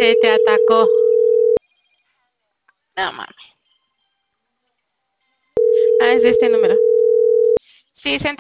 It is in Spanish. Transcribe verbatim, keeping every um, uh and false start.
Se te atacó. No mames. Ah, es de este número. Sí, se